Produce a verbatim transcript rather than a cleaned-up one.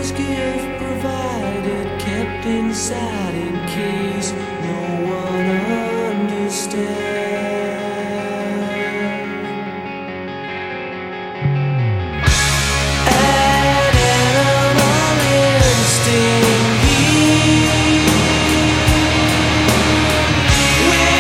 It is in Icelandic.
God's gift provided, kept inside in case no one